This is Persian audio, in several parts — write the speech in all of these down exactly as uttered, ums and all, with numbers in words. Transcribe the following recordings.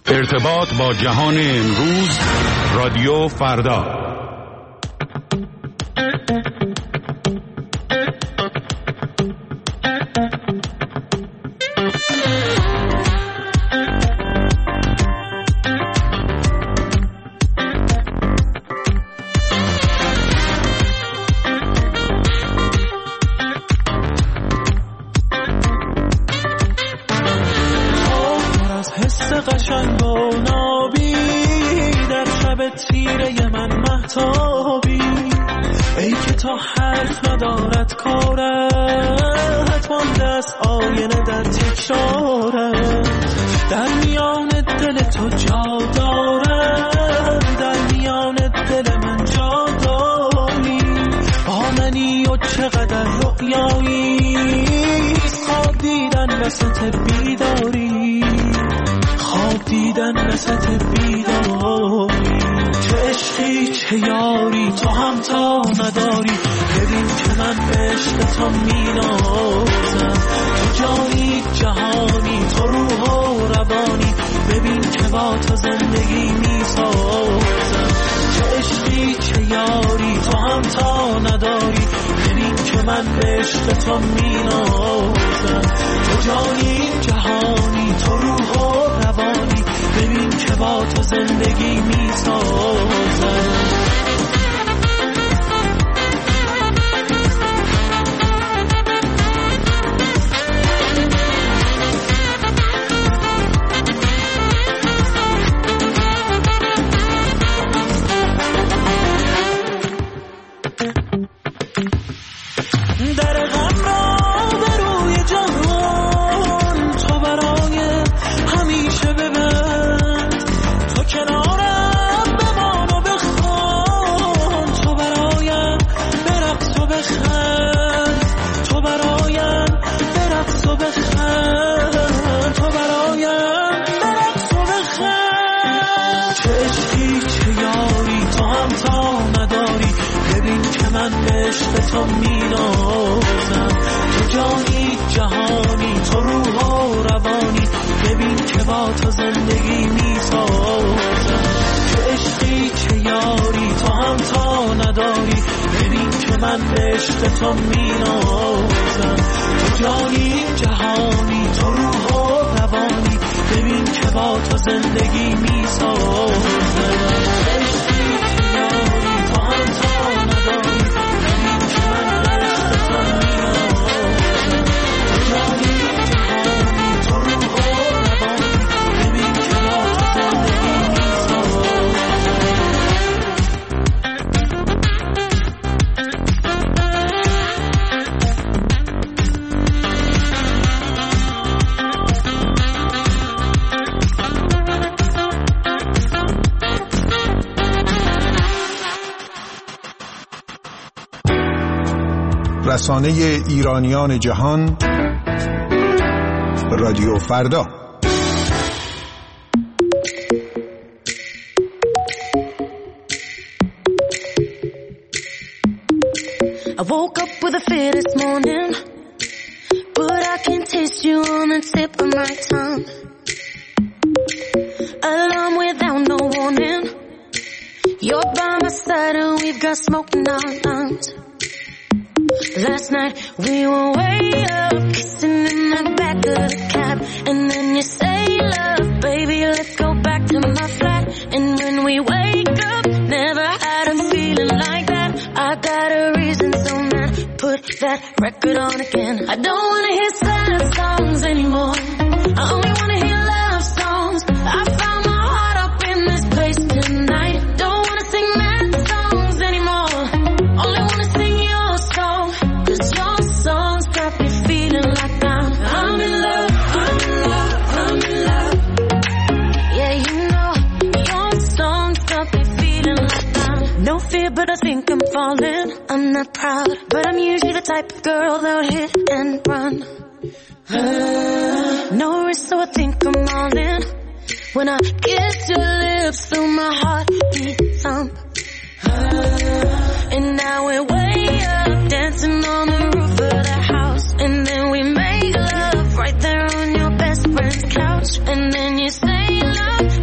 ارتباط با جهان امروز، رادیو فردا. رسانه ایرانیان جهان، رادیو فردا. I woke up with a fear this morning, but I can taste you on the tip of my tongue. Alarm without no warning, you're by my side and we've got smoke in our lungs. Last night we were way up, kissing in the back of the cab, and then you say, love, baby, let's go back to my flat. And when we wake up, never had a feeling like that. I got a reason, so man, put that record on again. I don't wanna hear sad songs anymore, I only wanna hear love songs. I found my heart up in this place tonight. Don't wanna sing mad songs anymore, only wanna sing your song. Cause your songs got me feeling like I'm, I'm in love, I'm in love, I'm in love. Yeah, you know, your songs got me feeling like I'm no fear, but I think I'm falling. I'm not proud, but I'm usually the type of girl that'll hit and run. Uh, no risk, so I think I'm all in. When I kiss your lips, feel my heartbeat thump. Uh, and now we're way up, dancing on the roof of the house. And then we make love right there on your best friend's couch. And then you say, love,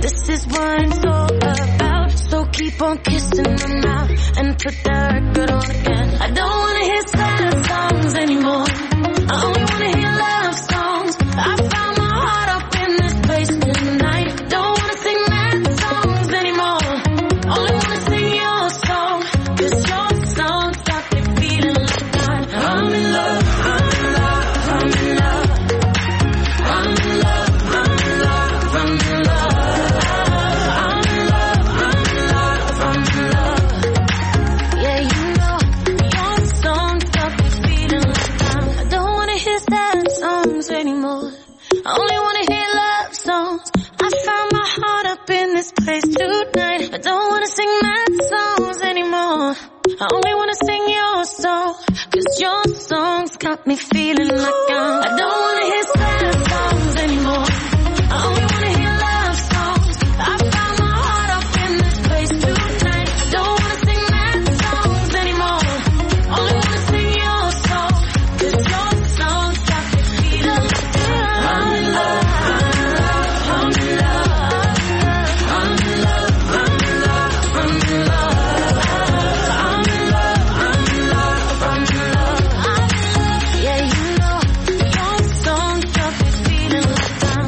put that record on again. I don't wanna hear sad songs anymore. I only wanna hear love songs. I found my heart up in this place tonight. Don't wanna sing mad songs anymore. Only wanna sing your song. 'Cause your songs got me feeling like that. I'm in love, I'm in love, I'm in love. I'm in love, I'm in love, I'm in love. I'm in love, I'm in love, I'm in love. Yeah, you know, your songs got me feeling like that. I don't wanna hear sad songs anymore. I only wanna hear love songs. I found my heart up in this place tonight. I don't wanna sing mad songs anymore. I only wanna sing your song. 'Cause your songs got me feeling like I'm. I don't wanna hear sad songs anymore. I only wanna hear love songs. I found my heart up in this place tonight. Don't wanna sing mad songs anymore. Only wanna sing your song. 'Cause your songs got me feeling like I'm in love, I'm in love, I'm in love, I'm in love, I'm in love, I'm in love, I'm in love, I'm in love, I'm in love. Yeah, you know, your songs got me feeling like I'm.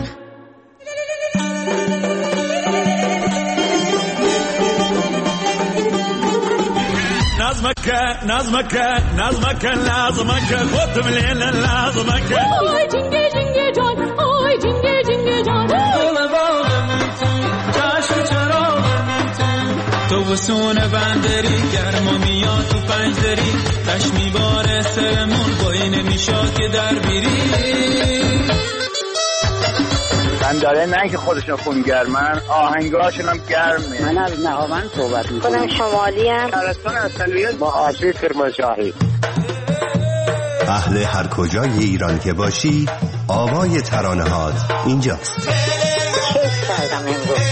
نظمك نظمك نظمك لازمك خد من هنا لازمك آی جنگه جنگه جان آی جنگه جنگه جان گل باغمتون چشم چراغمتون تو وسون بندری گرما میاد تو پنجدری تش میباره سرمون بایی نمیشا که در بیری من داره نه که خودشون خونگرمن آهنگاشون هم گرمه. من از نهاوند صحبت میکنم. خودم شمالی هم شهرستان اصلیت با آشوی کرمانشاهی. اهل هر کجای ایران که باشی آوای ترانه‌هات اینجاست. کیف کردم امروز.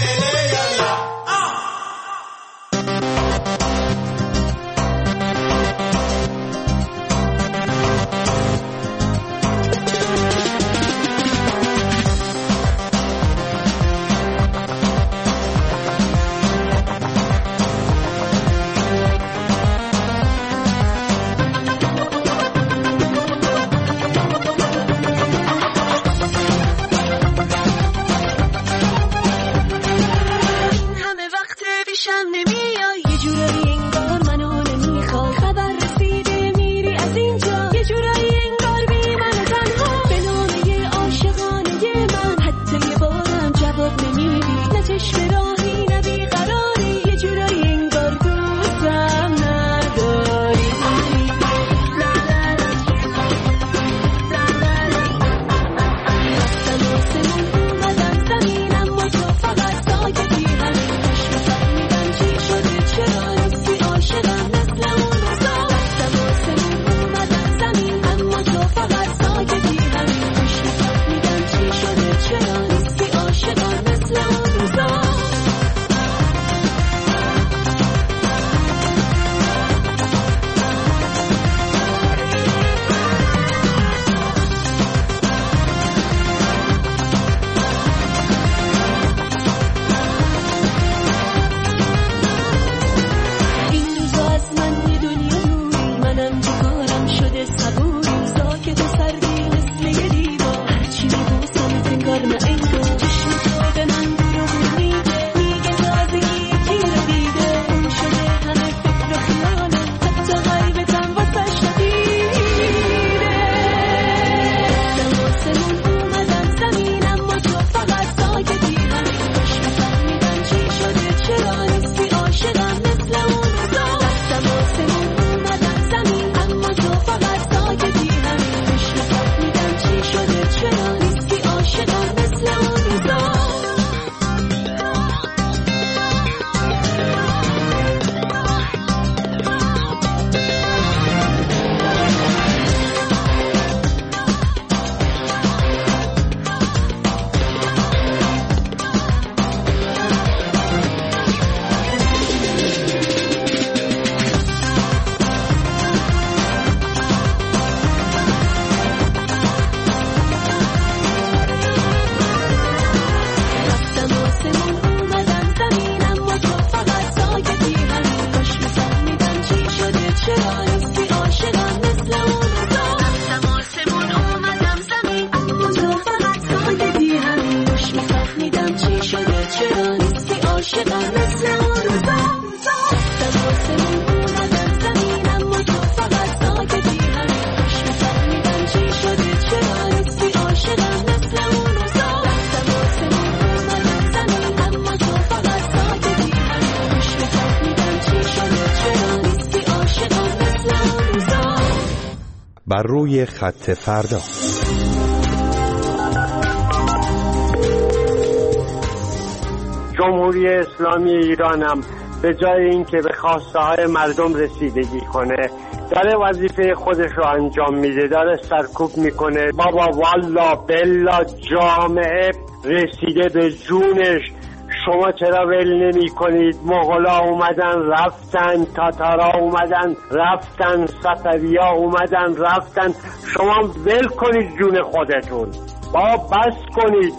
بر روی خط فردا. جمهوری اسلامی ایرانم به جای اینکه به خواسته های مردم رسیدگی کنه داره وظیفه خودش رو انجام میده، داره سرکوب میکنه. بابا والا بلا جامعه رسیده به جونش، شما چرا ول نمی کنید؟ مغلا اومدن رفتن، تاتارا اومدن رفتن، صفویا اومدن رفتن، شما ول کنید جون خودتون، بابا بس کنید.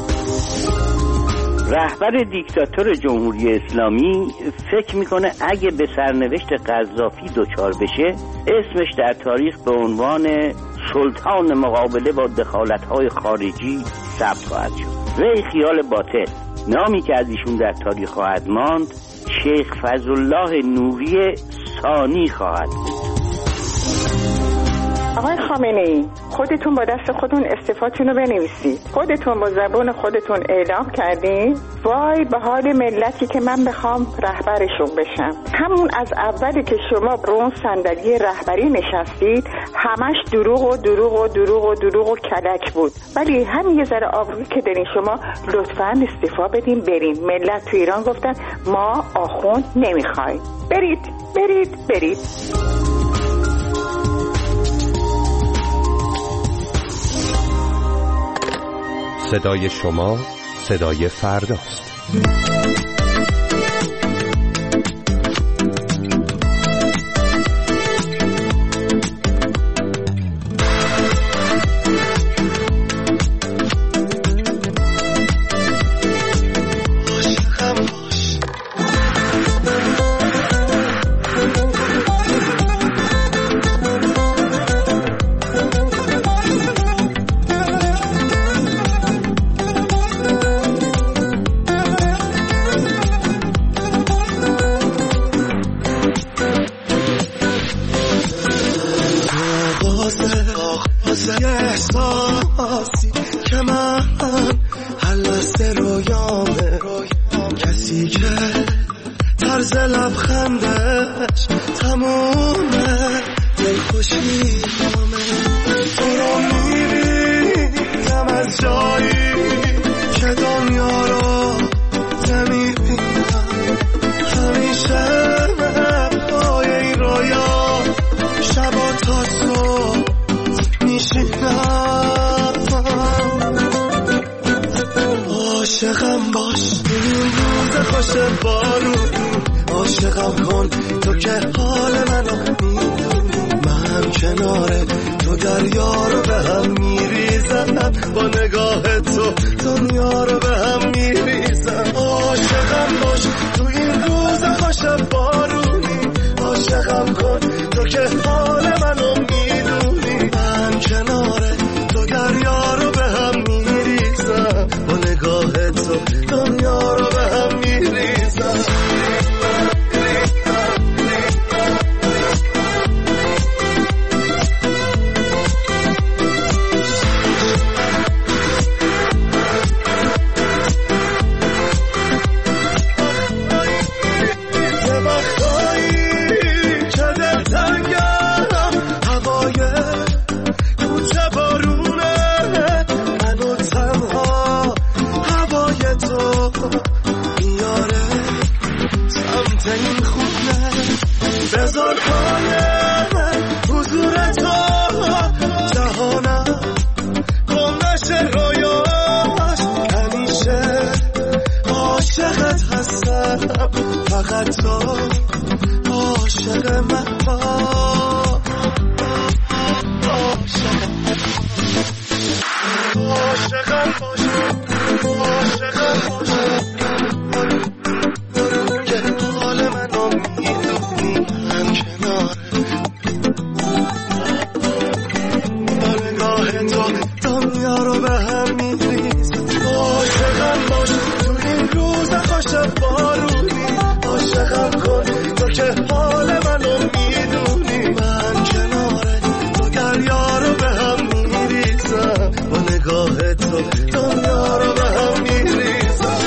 رهبر دیکتاتور جمهوری اسلامی فکر میکنه اگه به سرنوشت قذافی دچار بشه اسمش در تاریخ به عنوان سلطان مقابله با دخالت‌های خارجی ثبت خواهد شد. وی خیال باطل. نامی که از ایشون در تاریخ خواهد ماند شیخ فضلالله نوری ثانی خواهد بود. آقای خامنه‌ای، خودتون با دست خودتون استعفاتون رو بنویسید. خودتون با زبون خودتون اعلام کردین وای به حال ملتی که من بخوام رهبرشون بشم. همون از اولی که شما رو اون صندلی رهبری نشستید همش دروغ و دروغ و دروغ و دروغ و کلک بود. ولی همین یه ذره آبرویی که دارین شما لطفاً استعفا بدین برین. ملت تو ایران گفتن ما آخوند نمیخوایم. برید برید برید. صدای شما صدای فرداست. احساسی که من حلسته رویامه، کسی که طرز لبخندش تمومه دلخوشی همه. تو رو میبینم از جایی که دنیا رو نمیبینم، همیشه پای این رویا شبا تا صبح عاشقم باش این روز خوش بارون، عاشقم کن تو که حال منو میدونی، من کنار تو دریا رو به هم میریزم، با نگاه تو دنیا رو به هم میریزم. عاشقم باش تو این روز خوش بارونی، عاشقم کن تو که حال منو میدونی، من کنار تو دریا رو به هم میریزم، با نگاه تو دنیا رو به هم میریزم. بذار پای حضور تو جهانم گم نشه رویاش، همیشه عاشقت هستم، فقط تو عاشق من باش. عاشقم باش عاشقم باش که حال منو میدونی، من کناره با نگاه تو دنیا رو به هم میریزم. عاشقم باش تو این روز خوش بارونی، عاشقم کن تو که حال منو میدونی، من کناره تو دریا رو به هم میریزم، با نگاه تو دنیا رو به هم میریزم.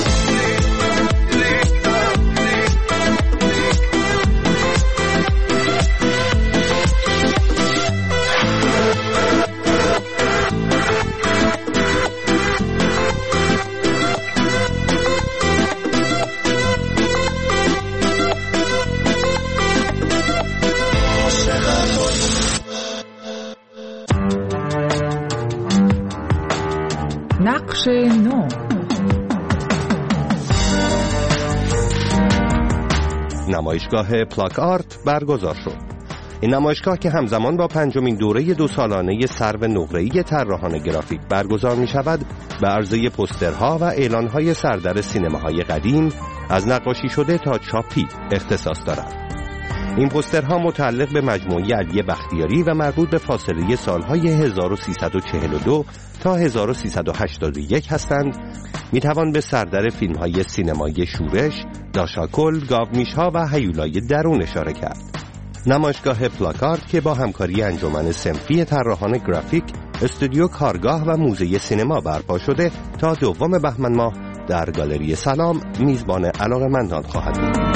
نمایشگاه پلاک آرت برگزار شد. این نمایشگاه که همزمان با پنجمین دوره دو سالانه سرو نقره‌ای طراحان گرافیک برگزار می شود، به عرضه پوسترها و اعلانهای سردر سینماهای قدیم از نقاشی شده تا چاپی اختصاص دارد. این پوسترها متعلق به مجموعه علی بختیاری و مربوط به فاصله سالهای هزار و سیصد و چهل و دو تا هزار و سیصد و هشتاد و یک هستند. می توان به سردر فیلم‌های سینمایی شورش، داشاکل، گاومیش‌ها و هیولای درون اشاره کرد. نمایشگاه پلاک آرت که با همکاری انجمن صنفی طراحان گرافیک، استودیو کارگاه و موزه سینما برپا شده تا دوم بهمن ماه در گالری سلام میزبان علاقه‌مندان خواهد بود.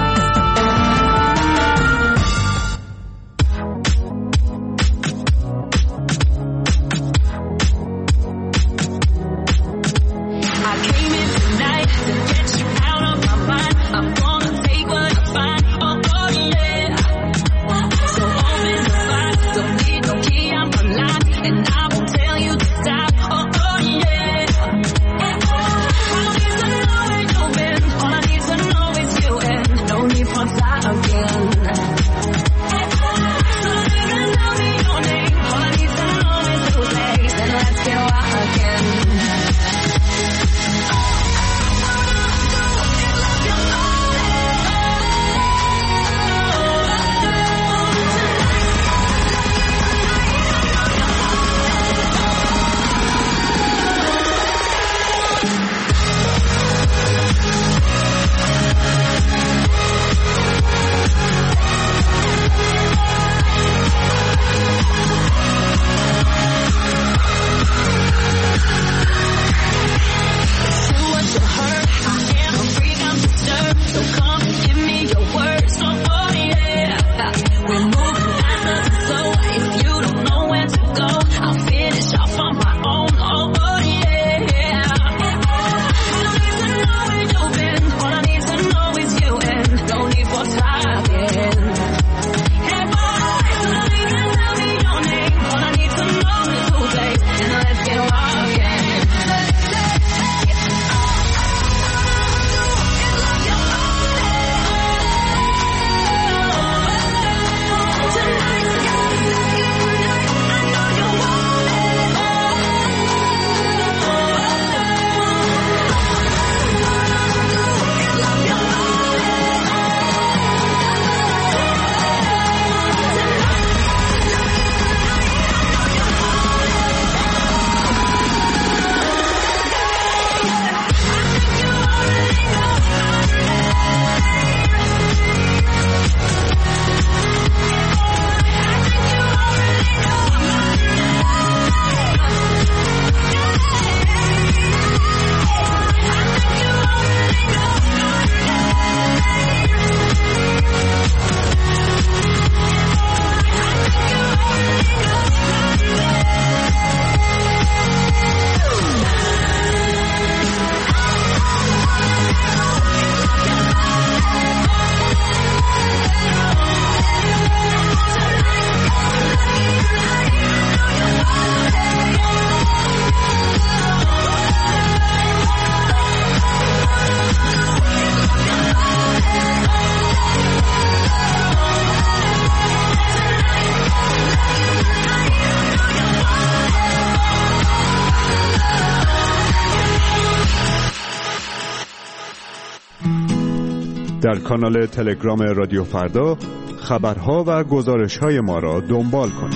در کانال تلگرام رادیو فردا خبرها و گزارش‌های ما را دنبال کنید.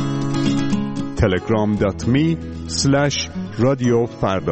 تلگرام دات می اسلش رادیو فردا.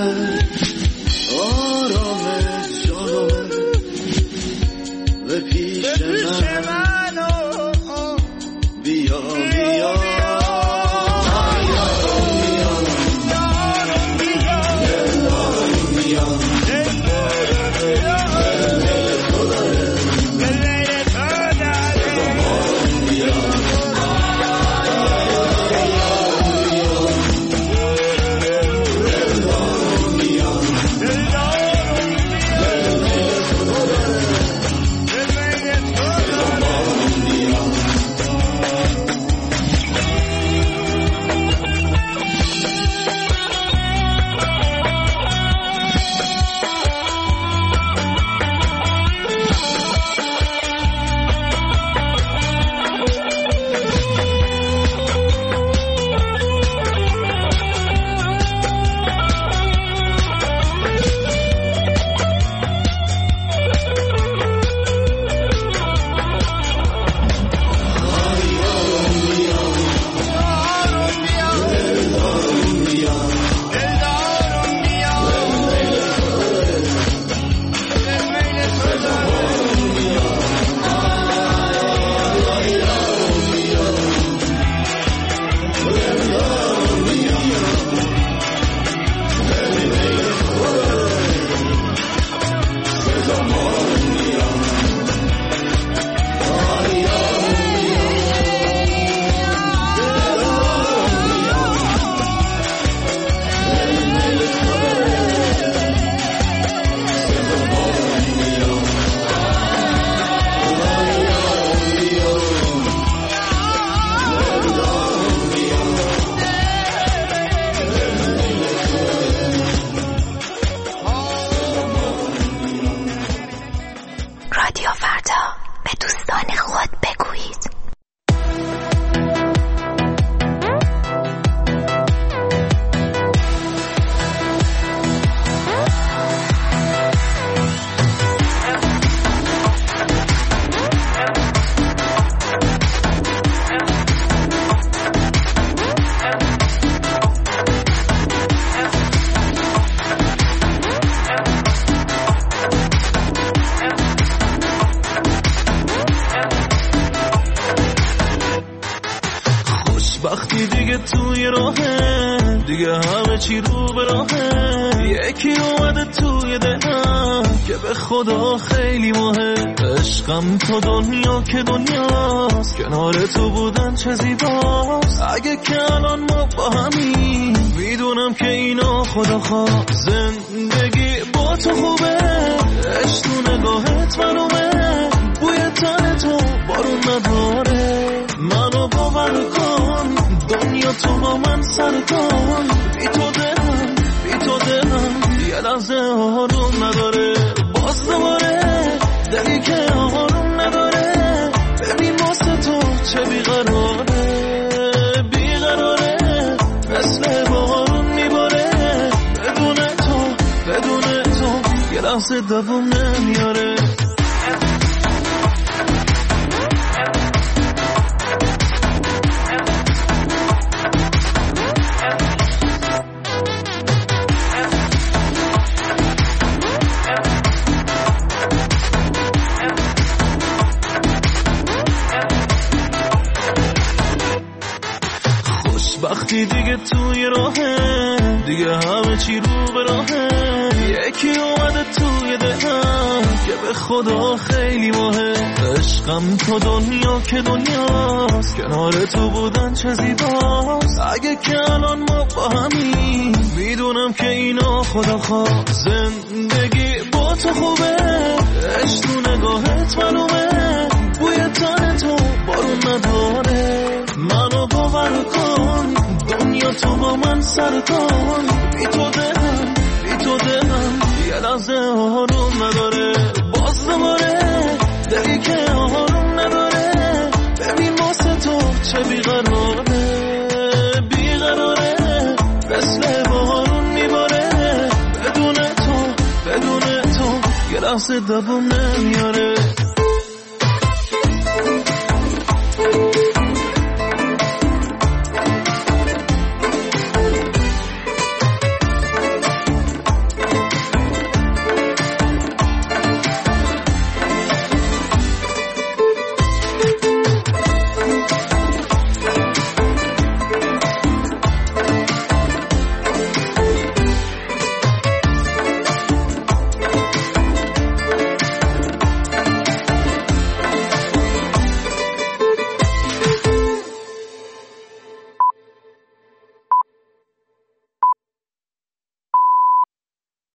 آرام جانمه به پیش من بیا بیا وقتی دیگه توی راهه، دیگه همه چی رو به راهه. یکی اومده توی دلم که به خدا خیلی مهم. عشقم تو دنیا که دنیاست، کنار تو بودن چه زیباست. اگه که الان ما با همین، میدونم که اینا خدا خواست. زندگی با تو خوبه، عشق تو نگاهت معلومه. بوی تن تو بارون نداره، منو باور کن دنیا تو با من سر کن. بی تو دلم بی تو دلم یه لحظه آروم نداره. باز دوباره دلی که آروم نداره. ببین واسه تو چه بیقراره، بیقراره مثل بارون میباره. بدون تو بدون تو یه لحظه دووم نمیاره. وقتی دیگه توی راهه، دیگه همه چی رو به راهه. یکی اومده توی دلم که به خدا خیلی مهم. عشقم تو دنیا که دنیاست، کنار تو بودن چه زیباست. اگه که الان ما با همین، میدونم که اینا خدا خواست. زندگی با تو خوبه، عشق تو نگاهت معلومه. بوی تن تو بارون نداره، منو باور کن دنیا تو با من سر کن. بی تو دلم بی تو دلم یه لحظه آروم نداره. باز دوباره دلی که آروم نداره. ببین واسه تو چه بیقراره، بیقراره مثل بارون میباره. بدون تو بدون تو یه لحظه دووم نمیاره.